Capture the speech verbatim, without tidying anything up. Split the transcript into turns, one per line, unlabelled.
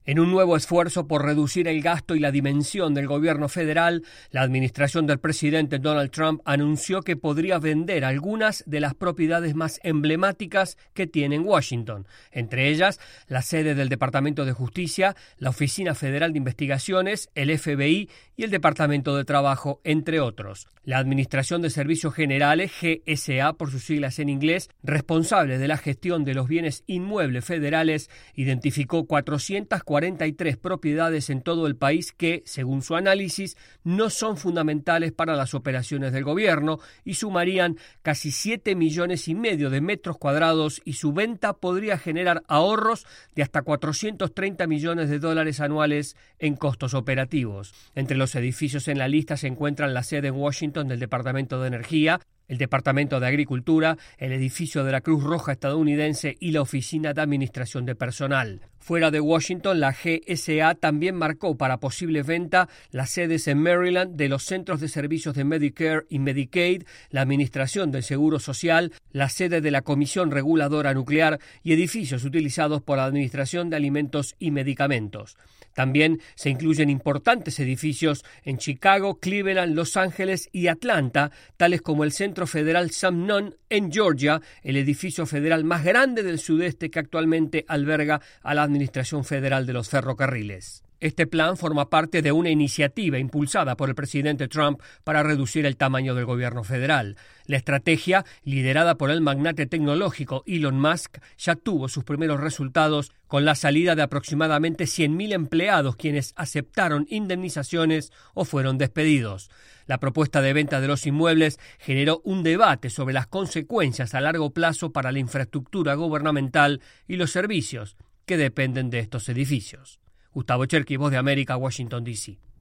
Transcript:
En un nuevo esfuerzo por reducir el gasto y la dimensión del gobierno federal, la administración del presidente Donald Trump anunció que podría vender algunas de las propiedades más emblemáticas que tiene en Washington, entre ellas la sede del Departamento de Justicia, la Oficina Federal de Investigaciones, el F B I y el Departamento de Trabajo, entre otros. La Administración de Servicios Generales, G S A por sus siglas en inglés, responsable de la gestión de los bienes inmuebles federales, identificó cuatrocientas cuarenta y tres propiedades en todo el país que, según su análisis, no son fundamentales para las operaciones del gobierno y sumarían casi siete millones y medio de metros cuadrados, y su venta podría generar ahorros de hasta cuatrocientos treinta millones de dólares anuales en costos operativos. Entre los edificios en la lista se encuentran la sede en Washington del Departamento de Energía, el Departamento de Agricultura, el edificio de la Cruz Roja estadounidense y la Oficina de Administración de Personal. Fuera de Washington, la G S A también marcó para posible venta las sedes en Maryland de los Centros de Servicios de Medicare y Medicaid, la Administración del Seguro Social, la sede de la Comisión Reguladora Nuclear y edificios utilizados por la Administración de Alimentos y Medicamentos. También se incluyen importantes edificios en Chicago, Cleveland, Los Ángeles y Atlanta, tales como el Centro Federal Sumner en Georgia, el edificio federal más grande del sudeste que actualmente alberga a la Administración Federal de los Ferrocarriles. Este plan forma parte de una iniciativa impulsada por el presidente Trump para reducir el tamaño del gobierno federal. La estrategia, liderada por el magnate tecnológico Elon Musk, ya tuvo sus primeros resultados con la salida de aproximadamente cien mil empleados, quienes aceptaron indemnizaciones o fueron despedidos. La propuesta de venta de los inmuebles generó un debate sobre las consecuencias a largo plazo para la infraestructura gubernamental y los servicios que dependen de estos edificios. Gustavo Cherky, Voz de América, Washington, D C